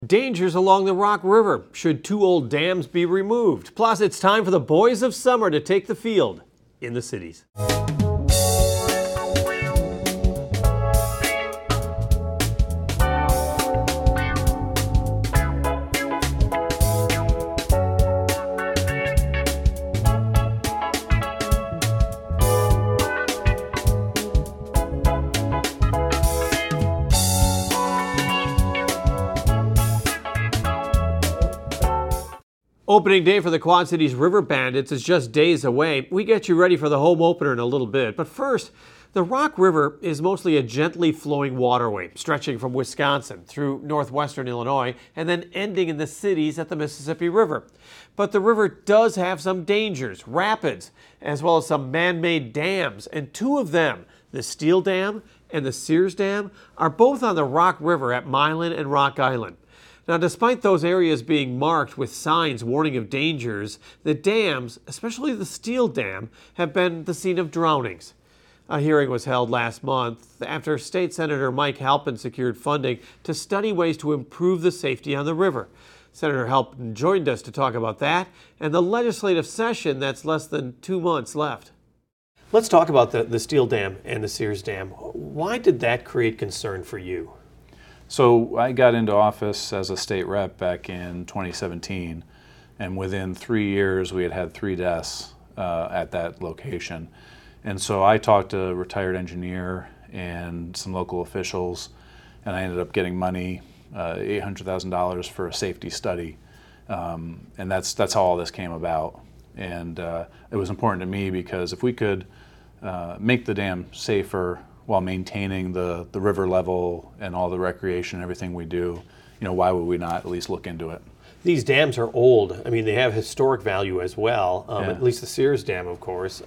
Dangers along the Rock River. Should two old dams be removed? Plus, it's time for the boys of summer to take the field in the cities. Opening day for the Quad Cities River Bandits is just days away. We get you ready for the home opener in a little bit. But first, the Rock River is mostly a gently flowing waterway, stretching from Wisconsin through northwestern Illinois and then ending in the cities at the Mississippi River. But the river does have some dangers, rapids, as well as some man-made dams. And two of them, the Steele Dam and the Sears Dam, are both on the Rock River at Milan and Rock Island. Now, despite those areas being marked with signs warning of dangers, the dams, especially the Steele Dam, have been the scene of drownings. A hearing was held last month after State Senator Mike Halpin secured funding to study ways to improve the safety on the river. Senator Halpin joined us to talk about that and the legislative session that's less than 2 months left. Let's talk about the Steele Dam and the Sears Dam. Why did that create concern for you? So I got into office as a state rep back in 2017, and within 3 years we had had 3 deaths at that location. And so I talked to a retired engineer and some local officials, and I ended up getting money, $800,000 for a safety study. And that's how all this came about. And it was important to me because if we could make the dam safer while maintaining the river level and all the recreation and everything we do, why would we not at least look into it? These dams are old. I mean, they have historic value as well, at least the Sears Dam, of course.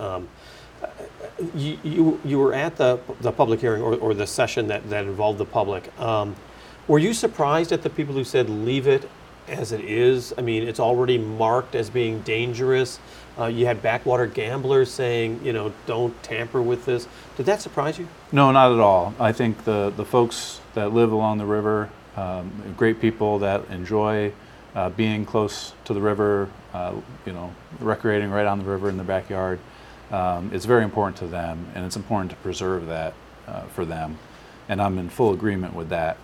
You were at the public hearing or the session that involved the public. Were you surprised at the people who said leave it as it is? I mean, it's already marked as being dangerous. You had backwater gamblers saying, don't tamper with this. Did that surprise you? No, not at all. I think the folks that live along the river, great people that enjoy being close to the river, recreating right on the river in their backyard. It's very important to them, and it's important to preserve that for them. And I'm in full agreement with that.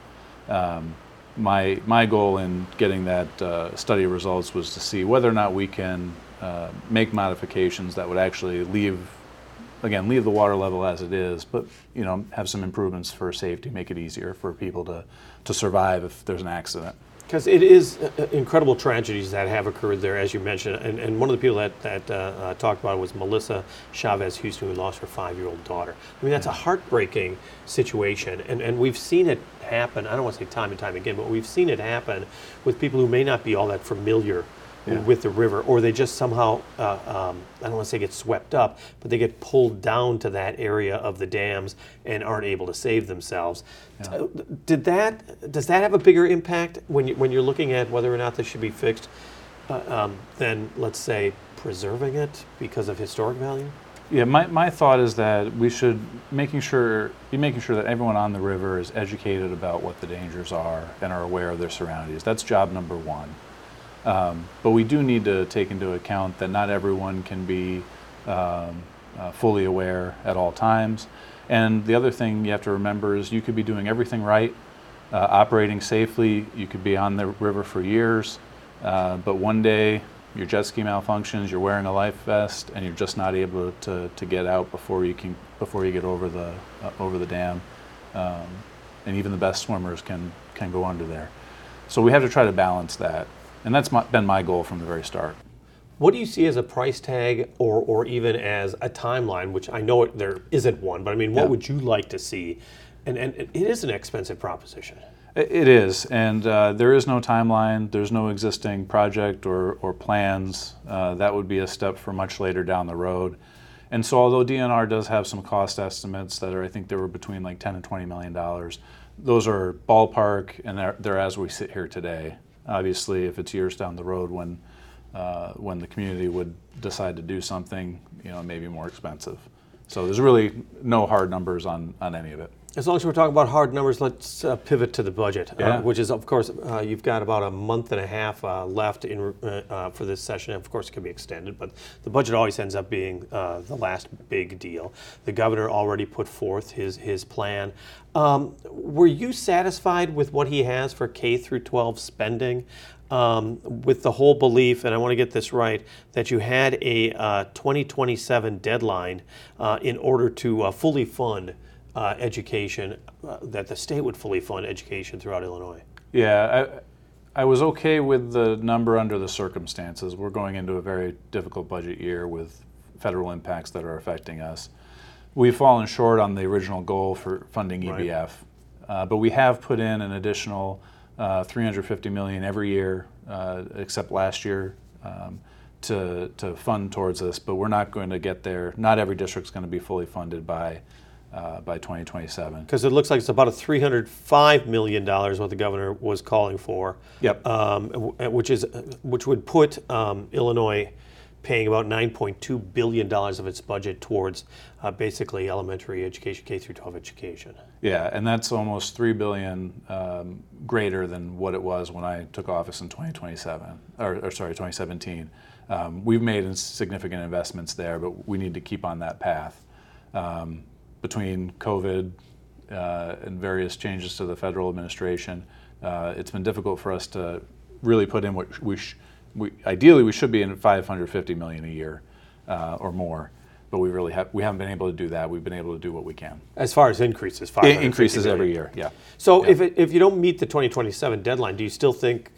My goal in getting that study results was to see whether or not we can make modifications that would actually leave the water level as it is, but have some improvements for safety, make it easier for people to survive if there's an accident. Because it is incredible tragedies that have occurred there, as you mentioned. And one of the people that talked about it was Melissa Chavez Houston, who lost her 5-year-old daughter. I mean, that's a heartbreaking situation. And we've seen it happen, I don't want to say time and time again, but we've seen it happen with people who may not be all that familiar with the river, or they just somehow, I don't want to say get swept up, but they get pulled down to that area of the dams and aren't able to save themselves. Yeah. Does that have a bigger impact when you're looking at whether or not this should be fixed than, let's say, preserving it because of historic value? Yeah, my thought is that we should be making sure that everyone on the river is educated about what the dangers are and are aware of their surroundings. That's job number one. But we do need to take into account that not everyone can be fully aware at all times. And the other thing you have to remember is you could be doing everything right, operating safely. You could be on the river for years, but one day your jet ski malfunctions, you're wearing a life vest, and you're just not able to get out before you get over the dam. And even the best swimmers can go under there. So we have to try to balance that. And that's been my goal from the very start. What do you see as a price tag or even as a timeline, which I know there isn't one, but I mean, what would you like to see? And it is an expensive proposition. It is, and there is no timeline. There's no existing project or plans. That would be a step for much later down the road. And so although DNR does have some cost estimates that are, I think they were between like $10 and $20 million, those are ballpark, and they're as we sit here today. Obviously, if it's years down the road when the community would decide to do something, it may be more expensive. So there's really no hard numbers on any of it. As long as we're talking about hard numbers, let's pivot to the budget, Yeah. which is, of course, you've got about a month and a half left for this session. Of course, it can be extended, but the budget always ends up being the last big deal. The governor already put forth his plan. Were you satisfied with what he has for K through 12 spending? With the whole belief, and I want to get this right, that you had a 2027 deadline in order to fully fund education, that the state would fully fund education throughout Illinois. Yeah, I was okay with the number under the circumstances. We're going into a very difficult budget year with federal impacts that are affecting us. We've fallen short on the original goal for funding EBF, but we have put in an additional $350 million every year, except last year, to fund towards this. But we're not going to get there. Not every district's going to be fully funded by 2027. Because it looks like it's about a $305 million what the governor was calling for. Yep. Which would put Illinois paying about $9.2 billion of its budget towards basically elementary education, K through 12 education. Yeah, and that's almost $3 billion greater than what it was when I took office in 2017. We've made significant investments there, but we need to keep on that path. Between COVID and various changes to the federal administration, it's been difficult for us to really put in what ideally we should be in $550 million a year or more, but we haven't been able to do that. We've been able to do what we can. As far as increases, increases every year. Yeah. So yeah. if you don't meet the 2027 deadline, do you still think?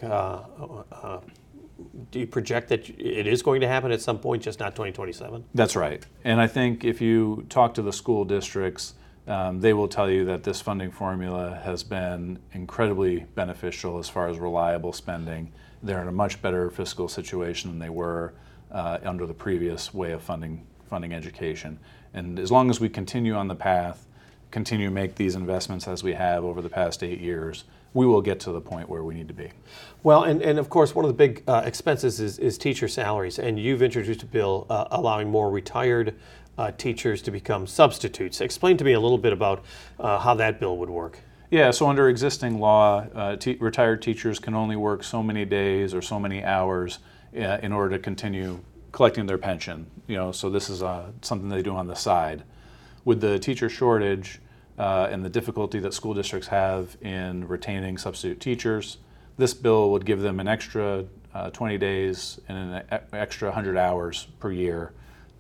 Do you project that it is going to happen at some point, just not 2027? That's right. And I think if you talk to the school districts, they will tell you that this funding formula has been incredibly beneficial as far as reliable spending. They're in a much better fiscal situation than they were under the previous way of funding education. And as long as we continue on the path, continue to make these investments as we have over the past 8 years, we will get to the point where we need to be. Well, and of course, one of the big expenses is teacher salaries, and you've introduced a bill allowing more retired teachers to become substitutes. Explain to me a little bit about how that bill would work. Yeah, so under existing law, retired teachers can only work so many days or so many hours in order to continue collecting their pension. So this is something they do on the side. With the teacher shortage, and the difficulty that school districts have in retaining substitute teachers, this bill would give them an extra 20 days and an extra 100 hours per year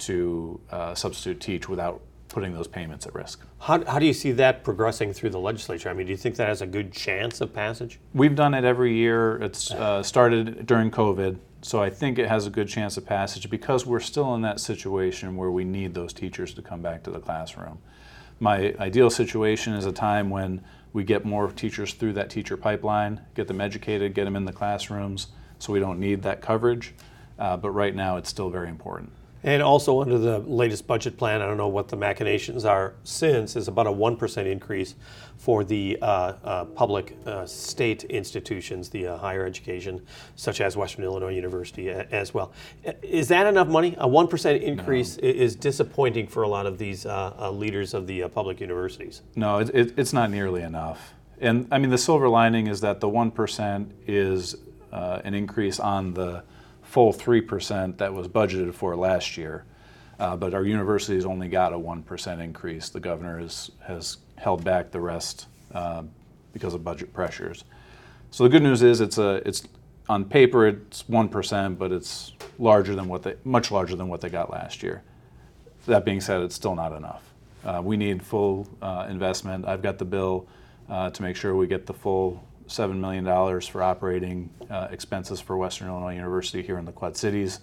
to substitute teach without putting those payments at risk. How do you see that progressing through the legislature? I mean, do you think that has a good chance of passage? We've done it every year. It's started during COVID, so I think it has a good chance of passage because we're still in that situation where we need those teachers to come back to the classroom. My ideal situation is a time when we get more teachers through that teacher pipeline, get them educated, get them in the classrooms, so we don't need that coverage. But right now, it's still very important. And also under the latest budget plan, I don't know what the machinations are since, is about a 1% increase for the public state institutions, the higher education, such as Western Illinois University as well. Is that enough money? A 1% increase is disappointing for a lot of these leaders of the public universities. No, it's not nearly enough. And I mean, the silver lining is that the 1% is an increase on the full 3% that was budgeted for last year. But our universities only got a 1% increase. The governor has held back the rest because of budget pressures. So the good news is it's on paper it's 1%, but it's much larger than what they got last year. That being said, it's still not enough. We need full investment. I've got the bill to make sure we get the full $7 million for operating expenses for Western Illinois University here in the Quad Cities.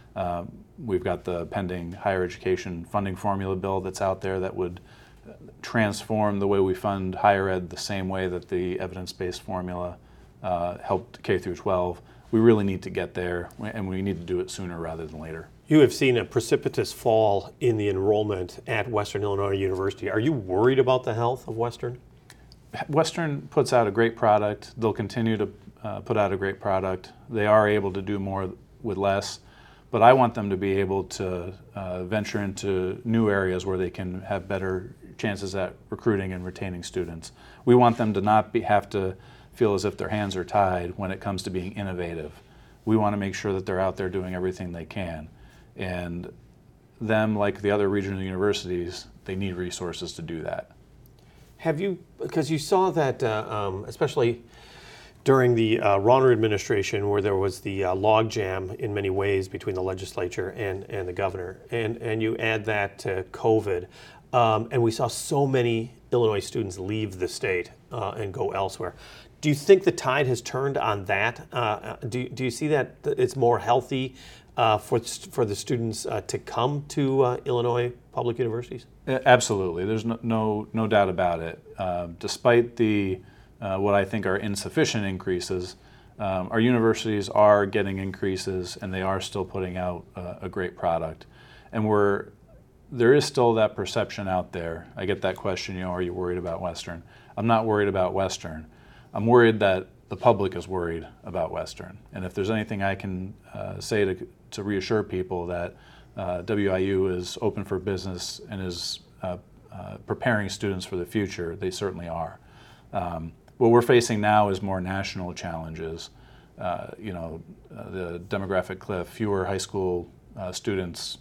We've got the pending higher education funding formula bill that's out there that would transform the way we fund higher ed the same way that the evidence-based formula helped K through 12. We really need to get there, and we need to do it sooner rather than later. You have seen a precipitous fall in the enrollment at Western Illinois University. Are you worried about the health of Western? Western puts out a great product. They'll continue to put out a great product. They are able to do more with less, but I want them to be able to venture into new areas where they can have better chances at recruiting and retaining students. We want them to not have to feel as if their hands are tied when it comes to being innovative. We want to make sure that they're out there doing everything they can. And them, like the other regional universities, they need resources to do that. Have you, because you saw that, especially during the Rauner administration, where there was the logjam in many ways between the legislature and the governor, and you add that to COVID, and we saw so many Illinois students leave the state and go elsewhere. Do you think the tide has turned on that? Do you see that it's more healthy for the students to come to Illinois public universities? Absolutely. There's no doubt about it. Despite the what I think are insufficient increases, our universities are getting increases, and they are still putting out a great product. And there is still that perception out there. I get that question, are you worried about Western? I'm not worried about Western. I'm worried that the public is worried about Western. And if there's anything I can say to reassure people that WIU is open for business and is preparing students for the future, they certainly are. What we're facing now is more national challenges. The demographic cliff, fewer high school students,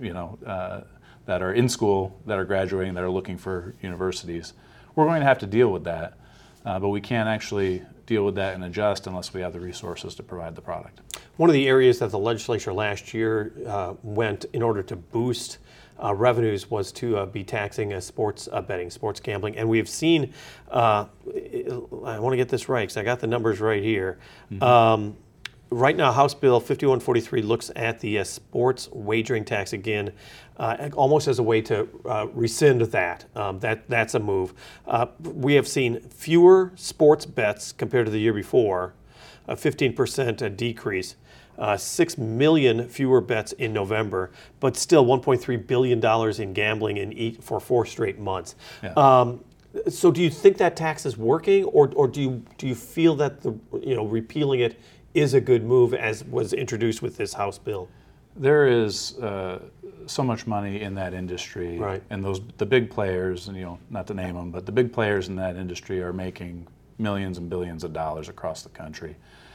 that are in school, that are graduating, that are looking for universities. We're going to have to deal with that, but we can't actually deal with that and adjust unless we have the resources to provide the product. One of the areas that the legislature last year went in order to boost revenues was to be taxing sports betting, sports gambling. And we've seen, I want to get this right because I got the numbers right here. Mm-hmm. Right now, House Bill 5143 looks at the sports wagering tax again, almost as a way to rescind that. That's a move. We have seen fewer sports bets compared to the year before, a 15% decrease. 6 million fewer bets in November, but still $1.3 billion in gambling for 4 straight months. Yeah. So do you think that tax is working, or do you feel that repealing it is a good move, as was introduced with this House bill? There is so much money in that industry, right. And the big players, and not to name them, but the big players in that industry are making millions and billions of dollars across the country.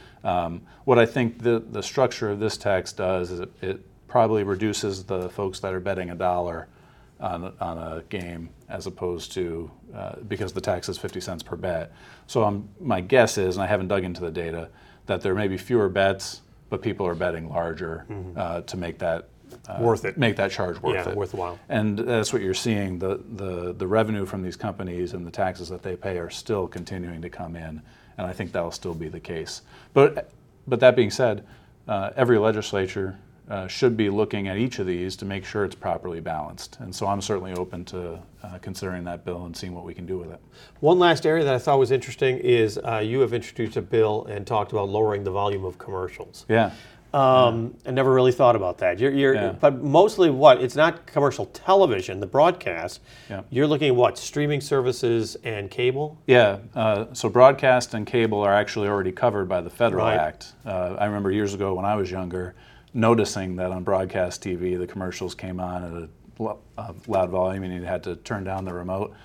What I think the structure of this tax does is it probably reduces the folks that are betting $1 on a game, as opposed to because the tax is 50 cents per bet. So my guess is, and I haven't dug into the data, that there may be fewer bets, but people are betting larger to make that worth it, make that charge worth it, worthwhile. And that's what you're seeing. The revenue from these companies and the taxes that they pay are still continuing to come in. And I think that will still be the case. But that being said, every legislature should be looking at each of these to make sure it's properly balanced. And so I'm certainly open to considering that bill and seeing what we can do with it. One last area that I thought was interesting is you have introduced a bill and talked about lowering the volume of commercials. Yeah. I never really thought about that. But mostly it's not commercial television, the broadcast. Yeah. You're looking at what, streaming services and cable? Yeah, so broadcast and cable are actually already covered by the Federal Right. Act. I remember years ago when I was younger, noticing that on broadcast TV, the commercials came on at a loud volume and you had to turn down the remote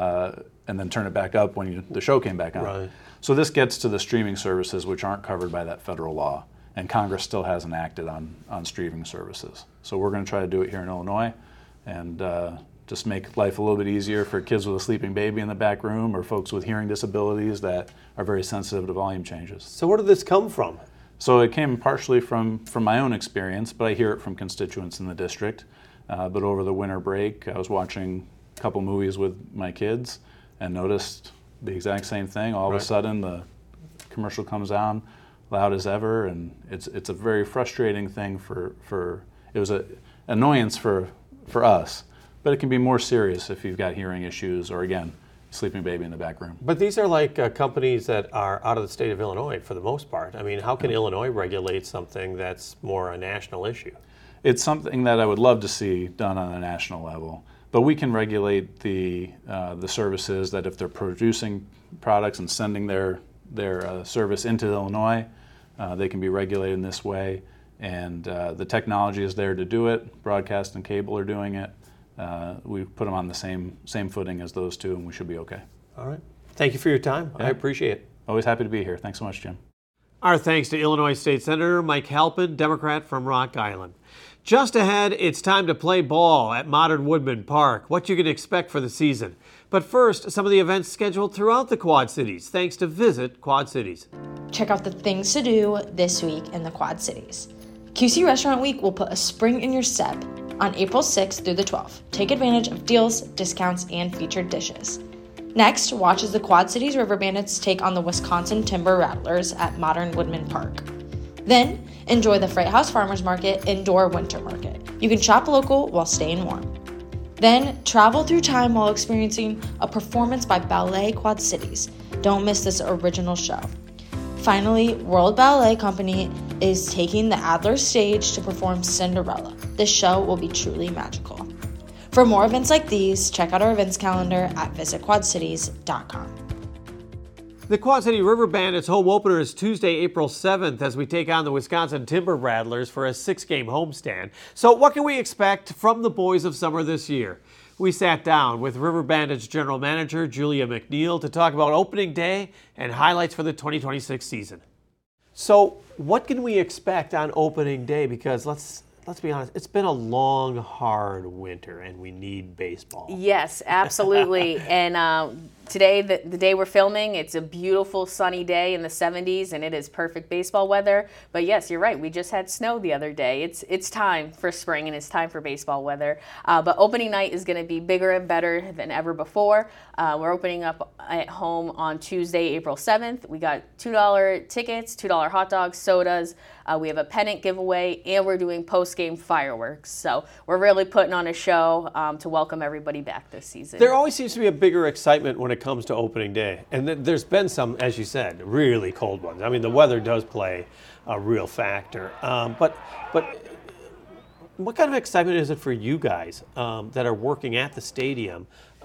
and then turn it back up when the show came back on. Right. So this gets to the streaming services, which aren't covered by that federal law. And Congress still hasn't acted on streaming services. So we're going to try to do it here in Illinois and just make life a little bit easier for kids with a sleeping baby in the back room or folks with hearing disabilities that are very sensitive to volume changes. So where did this come from? So it came partially from my own experience, but I hear it from constituents in the district. But over the winter break, I was watching a couple movies with my kids and noticed the exact same thing. All of a sudden, the commercial comes on loud as ever, and it's a very frustrating thing it was an annoyance for us, but it can be more serious if you've got hearing issues or, again, sleeping baby in the back room. But these are like companies that are out of the state of Illinois for the most part. I mean, how can Illinois regulate something that's more a national issue? It's something that I would love to see done on a national level, but we can regulate the services that if they're producing products and sending their service into Illinois, they can be regulated in this way, and the technology is there to do it. Broadcast and cable are doing it. we put them on the same footing as those two, and we should be okay. All right. Thank you for your time. Yeah. I appreciate it. Always happy to be here. Thanks so much, Jim. Our thanks to Illinois State Senator Mike Halpin, Democrat from Rock Island. Just ahead, it's time to play ball at Modern Woodmen Park, what you can expect for the season. But first, some of the events scheduled throughout the Quad Cities, thanks to Visit Quad Cities. Check out the things to do this week in the Quad Cities. QC Restaurant Week will put a spring in your step on April 6th through the 12th. Take advantage of deals, discounts, and featured dishes. Next, watch as the Quad Cities River Bandits take on the Wisconsin Timber Rattlers at Modern Woodmen Park. Then, enjoy the Freight House Farmers Market Indoor Winter Market. You can shop local while staying warm. Then, travel through time while experiencing a performance by Ballet Quad Cities. Don't miss this original show. Finally, World Ballet Company is taking the Adler stage to perform Cinderella. This show will be truly magical. For more events like these, check out our events calendar at visitquadcities.com. The Quad City River Bandits home opener is Tuesday, April 7th, as we take on the Wisconsin Timber Rattlers for a 6-game homestand. So what can we expect from the boys of summer this year? We sat down with River Bandits General Manager Julia McNeil to talk about opening day and highlights for the 2026 season. So what can we expect on opening day? Because let's be honest, it's been a long, hard winter, and we need baseball. Yes, absolutely. And today, the day we're filming, it's a beautiful sunny day in the 70s, and it is perfect baseball weather. But yes, you're right. We just had snow the other day. It's time for spring, and it's time for baseball weather. But opening night is going to be bigger and better than ever before. We're opening up at home on Tuesday, April 7th. We got $2 tickets, $2 hot dogs, sodas. We have a pennant giveaway, and we're doing post-game fireworks. So we're really putting on a show to welcome everybody back this season. There always seems to be a bigger excitement when it comes to opening day. And there's been some, as you said, really cold ones. I mean, the weather does play a real factor. But what kind of excitement is it for you guys that are working at the stadium?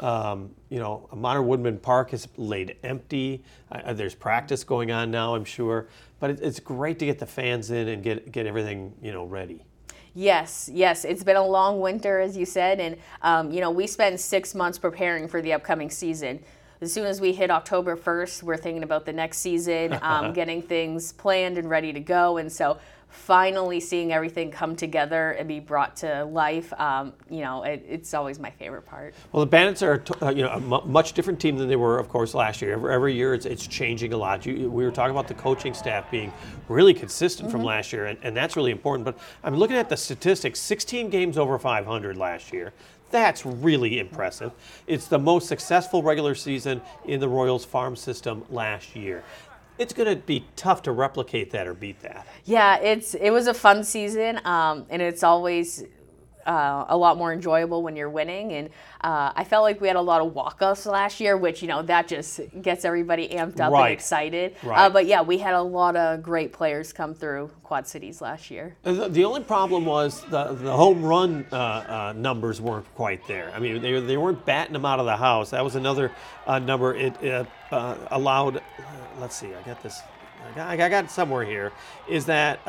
Modern Woodmen Park is laid empty. There's practice going on now, I'm sure. But it's great to get the fans in and get everything, ready. Yes. It's been a long winter, as you said. And, we spent 6 months preparing for the upcoming season. As soon as we hit October 1st, we're thinking about the next season, getting things planned and ready to go. And so finally seeing everything come together and be brought to life, it's always my favorite part. Well, the Bandits are a much different team than they were, of course, last year. Every year it's changing a lot. We were talking about the coaching staff being really consistent from last year, and that's really important. But I'm looking at the statistics, 16 games over 500 last year. That's really impressive. It's the most successful regular season in the Royals farm system last year. It's going to be tough to replicate that or beat that. Yeah, it was a fun season, and it's always a lot more enjoyable when you're winning. And I felt like we had a lot of walk-offs last year, which, that just gets everybody amped up and excited. Right. But yeah, we had a lot of great players come through Quad Cities last year. The only problem was the home run numbers weren't quite there. I mean, they weren't batting them out of the house. That was another number. It allowed, let's see, I got this. I got it somewhere here, is that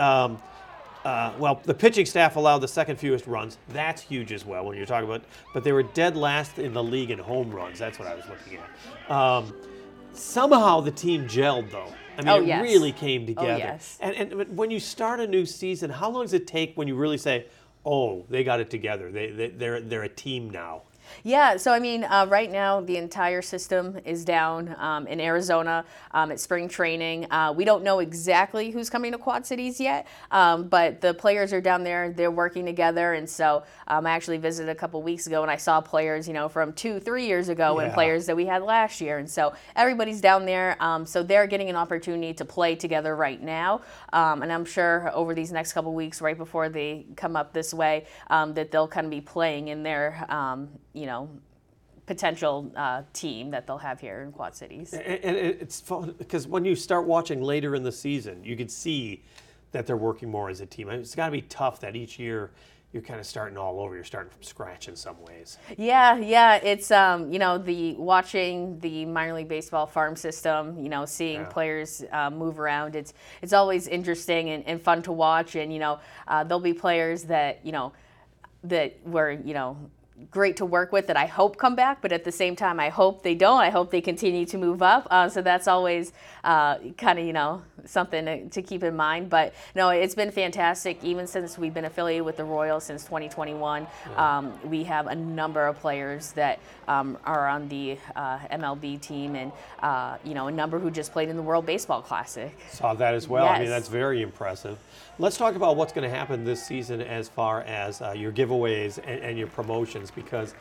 the pitching staff allowed the second fewest runs. That's huge as well when you're talking about, but they were dead last in the league in home runs. That's what I was looking at. Somehow the team gelled, though. I mean, it really came together. Oh, yes. And when you start a new season, how long does it take when you really say, oh, they got it together, they're a team now? Yeah, so I mean, right now the entire system is down in Arizona at spring training. We don't know exactly who's coming to Quad Cities yet, but the players are down there. They're working together, and so I actually visited a couple weeks ago, and I saw players, from 2-3 years ago and players that we had last year, and so everybody's down there. So they're getting an opportunity to play together right now, and I'm sure over these next couple weeks, right before they come up this way, that they'll kind of be playing in their potential team that they'll have here in Quad Cities. And it's fun because when you start watching later in the season, you can see that they're working more as a team. It's got to be tough that each year you're kind of starting all over. You're starting from scratch in some ways. Yeah. It's watching the minor league baseball farm system. Seeing players move around. It's always interesting and fun to watch. And there'll be players that that were great to work with that I hope come back, but at the same time, I hope they don't. I hope they continue to move up. So that's always kind of, something to keep in mind. But no, it's been fantastic. Even since we've been affiliated with the Royals since 2021, we have a number of players that are on the MLB team, and a number who just played in the World Baseball Classic. Saw that as well. I mean, Yes. that's very impressive. Let's talk about what's going to happen this season as far as your giveaways and your promotions, because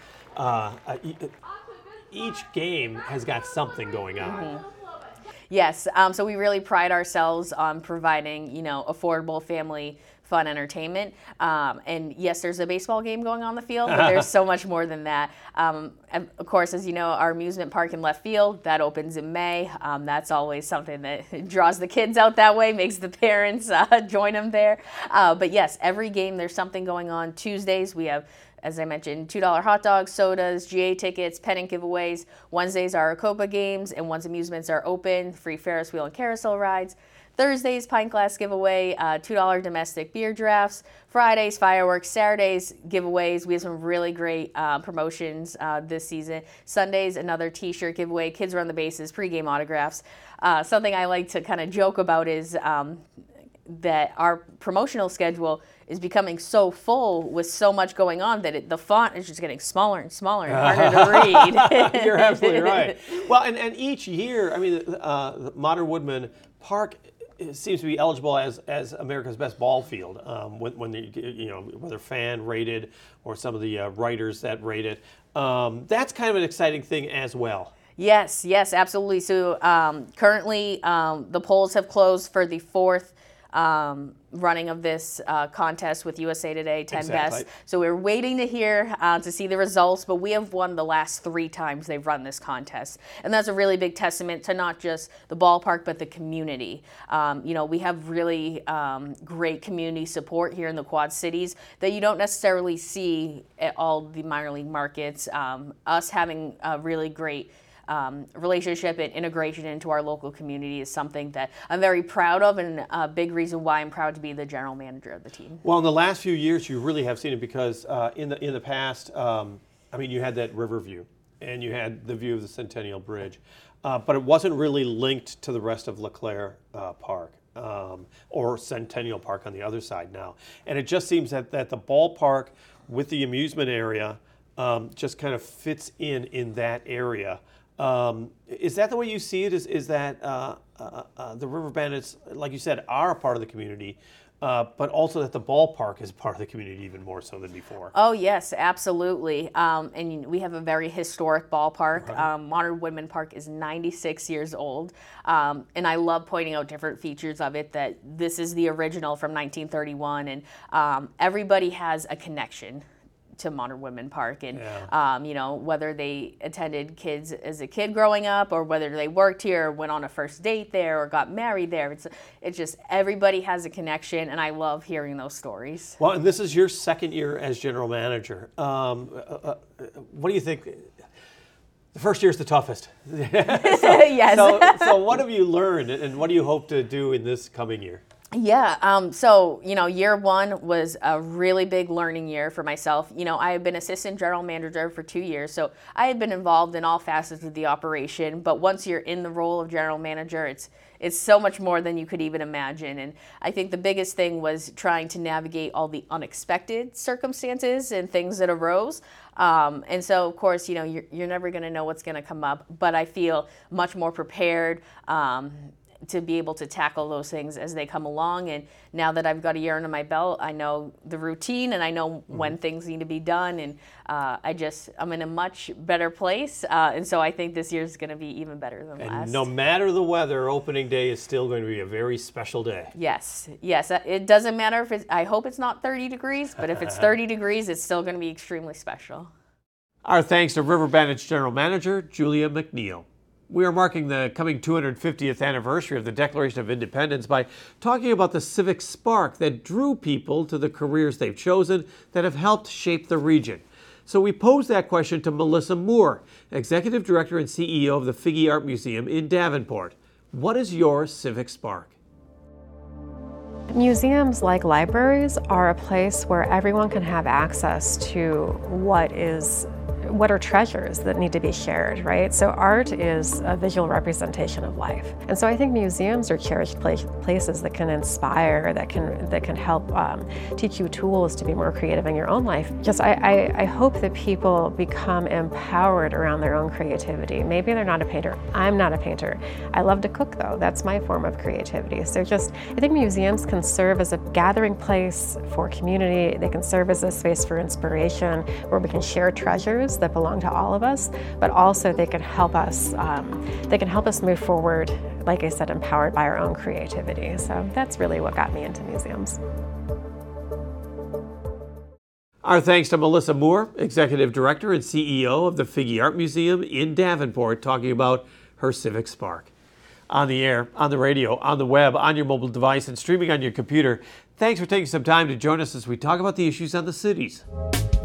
each game has got something going on. Yes, so we really pride ourselves on providing, affordable family fun entertainment. And yes, there's a baseball game going on the field, but there's so much more than that. And of course, as you know, our amusement park in left field, that opens in May. That's always something that draws the kids out that way, makes the parents join them there. But yes, every game there's something going on. Tuesdays, we have, as I mentioned, $2 hot dogs, sodas, GA tickets, pennant giveaways. Wednesdays are Copa games, and once amusements are open, free Ferris wheel and carousel rides. Thursdays, pint glass giveaway, $2 domestic beer drafts. Fridays, fireworks. Saturdays, giveaways. We have some really great promotions this season. Sundays, another T-shirt giveaway. Kids run the bases, pregame autographs. Something I like to kind of joke about is that our promotional schedule is becoming so full with so much going on that the font is just getting smaller and smaller and harder to read. You're absolutely right. Well, and each year, I mean, the Modern Woodmen Park seems to be eligible as America's best ball field when whether fan rated or some of the writers that rate it. That's kind of an exciting thing as well. Yes, absolutely. So currently the polls have closed for the fourth running of this contest with USA Today 10 Exactly. Best. So we're waiting to hear to see the results, but we have won the last 3 times they've run this contest. And that's a really big testament to not just the ballpark, but the community. We have really great community support here in the Quad Cities that you don't necessarily see at all the minor league markets. Us having a really great relationship and integration into our local community is something that I'm very proud of, and a big reason why I'm proud to be the general manager of the team. Well, in the last few years, you really have seen it because in the past, you had that river view and you had the view of the Centennial Bridge, but it wasn't really linked to the rest of LeClaire Park or Centennial Park on the other side now. And it just seems that the ballpark with the amusement area just kind of fits in that area. Is that the way you see it? Is that the River Bandits, like you said, are a part of the community, but also that the ballpark is part of the community even more so than before? Oh, yes, absolutely. And we have a very historic ballpark. Right. Modern Woodmen Park is 96 years old. And I love pointing out different features of it, that this is the original from 1931, and everybody has a connection to Modern Woodmen Park, and whether they attended kids as a kid growing up, or whether they worked here, or went on a first date there, or got married there. It's just everybody has a connection, and I love hearing those stories. Well, and this is your second year as general manager. What do you think? The first year is the toughest. Yes. So what have you learned, and what do you hope to do in this coming year? Yeah, year one was a really big learning year for myself. I had been assistant general manager for 2 years, so I had been involved in all facets of the operation, but once you're in the role of general manager, it's so much more than you could even imagine. And I think the biggest thing was trying to navigate all the unexpected circumstances and things that arose. And so, of course, you're never going to know what's going to come up, but I feel much more prepared to be able to tackle those things as they come along. And now that I've got a year under my belt, I know the routine, and I know when things need to be done, and I'm in a much better place. And so I think this year is going to be even better than last. And no matter the weather, opening day is still going to be a very special day. Yes. It doesn't matter if I hope it's not 30 degrees, but if it's 30 degrees, it's still going to be extremely special. Our thanks to River Bandits General Manager Julia McNeil. We are marking the coming 250th anniversary of the Declaration of Independence by talking about the civic spark that drew people to the careers they've chosen that have helped shape the region. So we posed that question to Melissa Moore, Executive Director and CEO of the Figge Art Museum in Davenport. What is your civic spark? Museums, like libraries, are a place where everyone can have access to what are treasures that need to be shared, right? So art is a visual representation of life. And so I think museums are cherished places that can inspire, that can help teach you tools to be more creative in your own life. Just I hope that people become empowered around their own creativity. Maybe they're not a painter. I'm not a painter. I love to cook though. That's my form of creativity. So I think museums can serve as a gathering place for community. They can serve as a space for inspiration where we can share treasures that belong to all of us, but also they can help us move forward, like I said, empowered by our own creativity. So that's really what got me into museums. Our thanks to Melissa Moore, Executive Director and CEO of the Figge Art Museum in Davenport, talking about her Civic Spark. On the air, on the radio, on the web, on your mobile device, and streaming on your computer. Thanks for taking some time to join us as we talk about the issues on the cities.